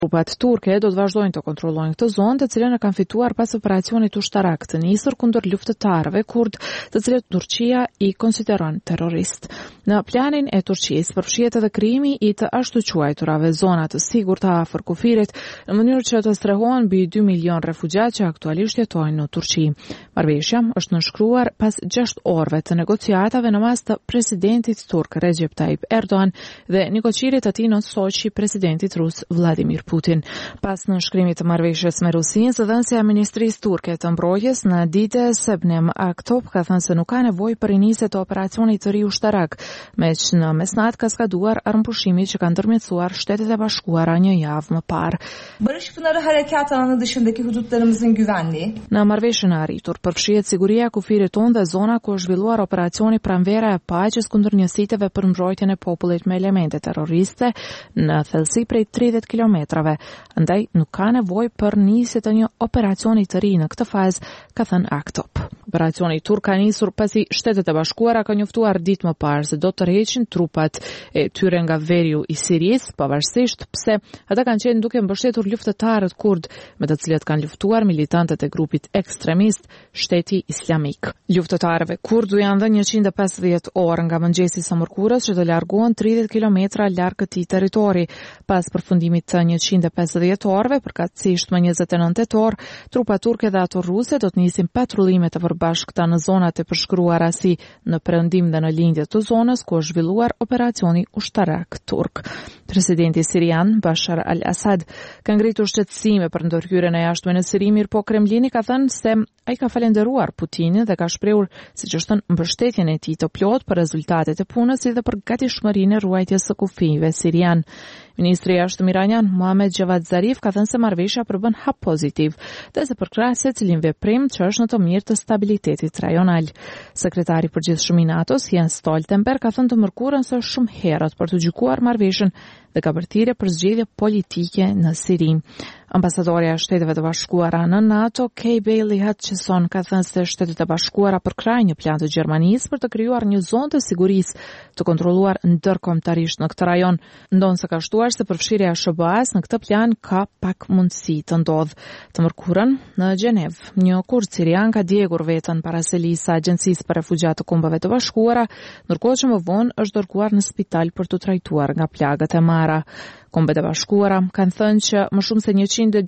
Trupat turke do të vazhdojnë të kontrollojnë këtë zonë, të cilën e kanë fituar pas operacionit ushtarak të nisur kundër luftëtarëve kurd, të cilët Turqia i konsideron terrorist. Në planin e Turqisë përfshihet edhe krijimi i të ashtu quajturave zona të sigurta afër kufirit, në mënyrë që të strehohen mbi 2 milion refugjat që aktualisht jetojnë në Turqi. Marrëveshja është nënshkruar pas 6 orëve të negociatave në mas të presidentit turk Recep Tayyip Erdogan dhe negociatit të tij në Sochi presidentit rus Vladimir Putin. Pas nënshkrimit të marrëveshjes me Rusinë, zëdhënësia e Ministrisë turke të mbrojtjes në ditë Sebnem Aktop ka thënë se nuk ka nevojë për nisje të operacionit të ri ushtarak, meq në mesnatë ka skaduar armëpushimi që kanë ndërmjetësuar Shtetet e Bashkuara një javë më parë. Barış Pınarı harekat alanı dışındaki hudutlarımızın güvenliği. Në marrëveshjen e arritur përfshihet siguria e kufirit tonë dhe zona ku është zhvilluar operacioni pranvera e paqes kundër njësiteve për mbrojtjen e popullit me elemente terroriste në thellësi prej 30 kilometrave. Andaj nuk ka nevojë për nisje të një operacioni të ri në këtë fazë, ka thënë Aktop. Operacioni turk ka nisur pasi Shtetet e Bashkuara kanë njoftuar ditë më parë se do të tërheqin trupat e tyre nga veriu i Sirisë, pavarësisht pse ata kanë qenë duke mbështetur luftëtarët kurd, me të cilët kanë luftuar militantët e grupit ekstremist Shteti Islamik. Luftëtarëve kurd u janë dhënë 150 orë nga mëngjesi së mërkurës që të largohen 30 kilometra larg këtij territori. Pas përfundimit të 150 orëve, përkatësisht më 29 tetor, trupat turke dhe ato ruse do të nisin patrullime të përbashkëta në zonat e përshkruara si në perëndim dhe në lindje të zonës ku është zhvilluar operacioni ushtarak turk. Presidenti sirian Bashar al-Assad ka ngritur shqetësime për ndërhyrjen e jashtme në Siri, mirë po Kremlini ka thënë se ai ka falenderuar Putinin dhe ka shprehur siç është mbështetjen e tij të plotë për rezultatet e punës si dhe për gatishmërinë e ruajtjes së kufijve sirian. Ministri i jashtëm iranian Mohammad Javad Zarif ka thënë se marrëveshja përbën hap pozitiv dhe se përkrahas secilin veprim që është në të mirë të stabilitetit rajonal. Sekretari i përgjithshëm i NATO-s Jens Stoltenberg ka thënë të mërkurën se është shumë herët për të gjykuar marrëveshjen dhe ka bërthirrje për zgjedhje politike në Siri. Ambasadorja e Shteteve të Bashkuara në NATO, Kay Bailey Hutchison, ka thënë se Shtetet e Bashkuara përkrajnë një plan të Gjermanisë për të krijuar një zonë të sigurisë të kontrolluar ndërkombëtarisht në këtë rajon, ndonse ka shtuar se përfshirja e SBA-s në këtë plan ka pak mundësi të ndodhë. Të mërkurën në Gjenevë, një kurd sirian ka djegur veten para selisë së Agjencisë për Refugjat të Kombeve të Bashkuara, ndërkohë që më vonë është dërguar në spital për të trajtuar nga plagët e marra. Kombet e Bashkuara kanë thënë që më shumë se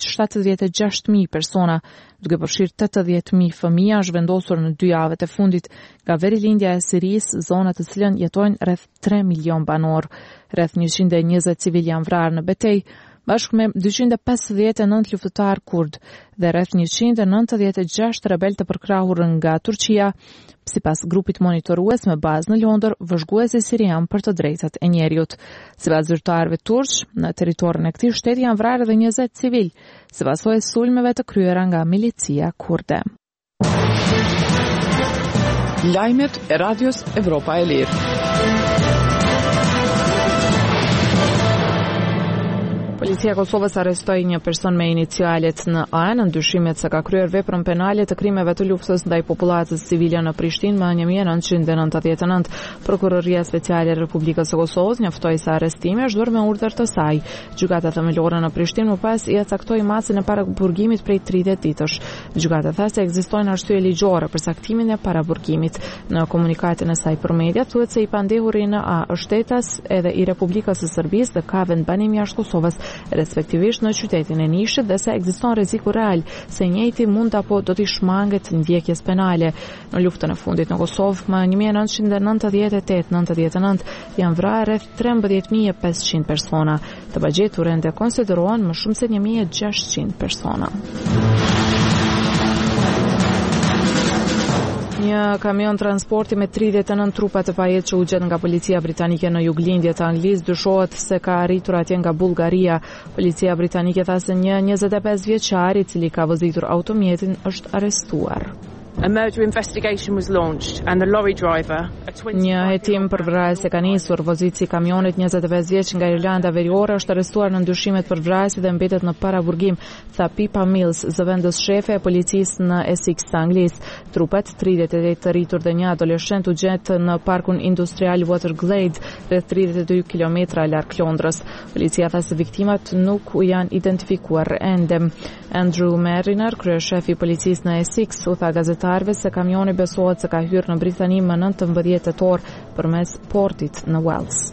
176.000 persona, duke përfshirë 80.000 fëmijë, është vendosur në 2 javët e fundit nga verilindja e Sirisë, zona të cilën jetojnë rreth 3 milion banor. Rreth 120 civil janë vrarë në betejë, bashkë me 259 luftëtar kurd dhe rreth 196 rebel të përkrahur nga Turqia, sipas grupit monitorues me bazë në Londër, vëzhguesi sirian për të drejtat e njerëzit. Sipas zyrtarëve turq, në territorin e këtij shteti janë vrarë edhe 20 civil, si pasojë e sulmeve të kryera nga milicia kurde. Lajmet e Radios Evropa e Lirë. Policia e Kosovës arrestoi një person me inicialet në A në ndyshimet se ka kryer veprën penale të krimeve të luftës ndaj popullatës civile në Prishtinë më 1999. Prokuroria Speciale e Republikës së Kosovës njoftoi se arrestimi është bërë me urdhër të saj. Gjykata themelore në Prishtinë më pas i caktoi masën e paraburgimit prej 30 ditësh. Gjykata tha se ekzistojnë arsye ligjore për saktimin e paraburgimit. Në komunikatin e saj për media thuhet se i pandehuri në A është shtetas edhe i Republikës së Serbisë dhe ka vendbanim jashtë Kosovës, respektivisht në qytetin e Nishit, dhe se ekziston rreziku real se njëjti mund apo do t'i shmanget ndjekjes penale. Në luftën e fundit në Kosovë, më 1998-99 janë vrarë rreth 13.500 persona. Të bagjetur ende konsiderohen më shumë se 1.600 persona. Një kamion transporti me 39 trupa të pajet që u gjet nga policia britanike në juglindje të Anglisë dyshohet se ka arritur atje nga Bullgaria. Policia britanike tha se një 25 vjeçar i cili ka vëzitur automjetin është arrestuar. A murder investigation was launched and the lorry driver, a 25-year-old... Një hetim për vrasje ka nisur. Vozici i kamionit 25 vjeç nga Irlanda Veriore është arrestuar në ndyshimet për vrasje dhe mbetet në paraburgim, tha Pippa Mills, zëvendës shefe e policisë në Essex të Anglisë. Trupet 38 të rritur dhe një adoleshent u gjet në parkun industrial Waterglade, rreth 32 kilometra larg Londrës. Policia tha se viktimat nuk u janë identifikuar ende. Andrew Mariner, kryeshefi i policisë në Essex, u tha gazetarëve se kamioni besohet se ka hyrë në Britani më 19 tetor përmes portit në Wells.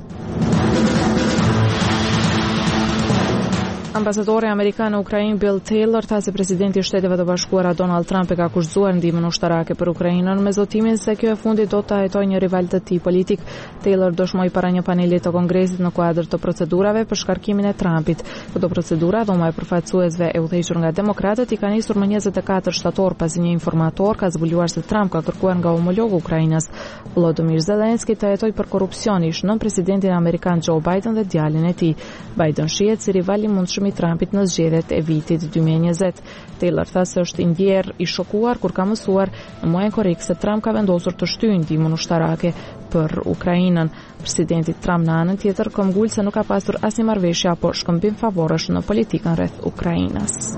Ambasadori amerikan në Ukrainë Bill Taylor tha se presidenti i Shteteve të Bashkuara Donald Trump e ka kushtuar ndihmën ushtarake për Ukrainën me zotimin se kjo e fundit do të hetojë një rival të tij politik. Taylor dëshmoi para një paneli të Kongresit në kuadër të procedurave për shkarkimin e Trumpit. Këto procedura, dhoma e përfaqësuesve e udhëhequr nga demokratët, i ka nisur më 24 shtator pasi një informator ka zbuluar se Trump ka kërkuar nga homologu Ukrainës Volodymyr Zelensky të hetojë për korrupsion nën presidentin amerikan Joe Biden dhe djalin e tij. Biden shihet si rival i mundshëm i Trumpit në zgjedhjet e vitit 2020. Taylor tha se është i ndjerë i shokuar kur ka mësuar në muajin korrik se Trump ka vendosur të shtyjë ndihmën ushtarake për Ukrainën. Presidenti Trump në anën tjetër këmbgul se nuk ka pasur asnjë marrëveshje apo shkëmbim favorësh në politikën rreth Ukrainës.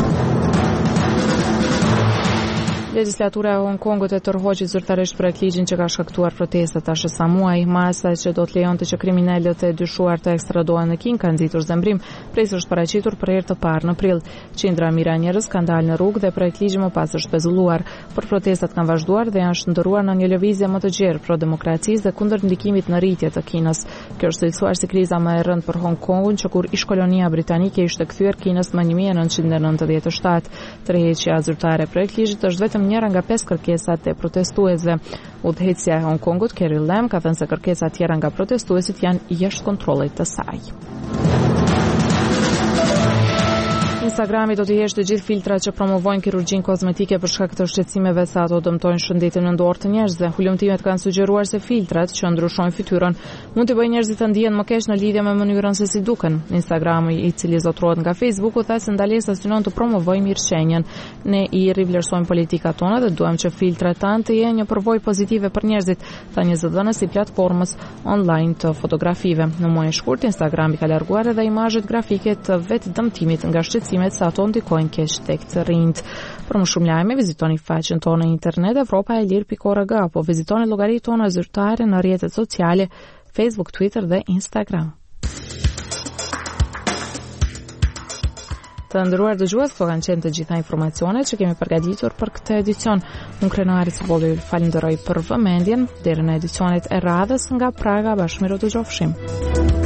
Legislatura e Hong Kongut e tërhoqi zyrtarisht projektligjin që ka shkaktuar protestat tash sa muaj. Masa që do të lejonte që kriminalët e dyshuar të ekstradohen në King ka nxitur zemrim, presë është paraqitur për herë të parë në prill. Qindra mira njerëz kanë dalë në rrugë dhe projektligji më pas është pezulluar, por protestat kanë vazhduar dhe janë shndërruar në një lëvizje më të gjerë pro demokracisë dhe kundër ndikimit në rritje të Kinës. Kjo është theksuar si kriza më e rëndë për Hong Kongun që kur ish kolonia britanike ishte kthyer Kinës më 1997. Tërheqja zyrtare e projektligjit është vetëm njëra nga 5 kërkesat e protestuesve. Udhëheqësja e Hong Kongut, Carrie Lam, ka thënë se kërkesat tjera nga protestuesit janë jashtë kontrollit të saj. Instagrami do të heqë të gjithë filtrat që promovojnë kirurgjinë kozmetike për shkak të shqetësimeve se ato dëmtojnë shëndetin në dorë të njerëzve. Hulumtimet kanë sugjeruar se filtrat që ndryshojnë fytyrën mund të bëjnë njerëzit të ndihen më keq në lidhje me mënyrën se si duken. Instagrami, i cili zotërohet nga Facebooku, tha se ndalesa synon të promovojë mirëqenjen. Ne i rivlerësojmë politikat tona dhe duam që filtrat tanë të jenë një përvojë pozitive për njerëzit, tha një zëdhënës i platformës online të fotografive. Në muajin shkurt, Instagrami ka larguar edhe imazhet grafike të vetë dëmtimit nga shqetësimet se ato ndikojnë keq tek të rinjt. Për më shumë lajme, vizitoni faqen tonë në internet evropaelir.org apo vizitoni llogaritë tona zyrtare në rrjetet sociale Facebook, Twitter dhe Instagram. Të nderuar dëgjues, këto kanë qenë të gjitha informacionet që kemi përgatitur për këtë edicion. Unë Krenari Cibulli ju falenderoj për vëmendjen. Deri në edicionet e radhës nga Praga, bashkë miru të gjofshim.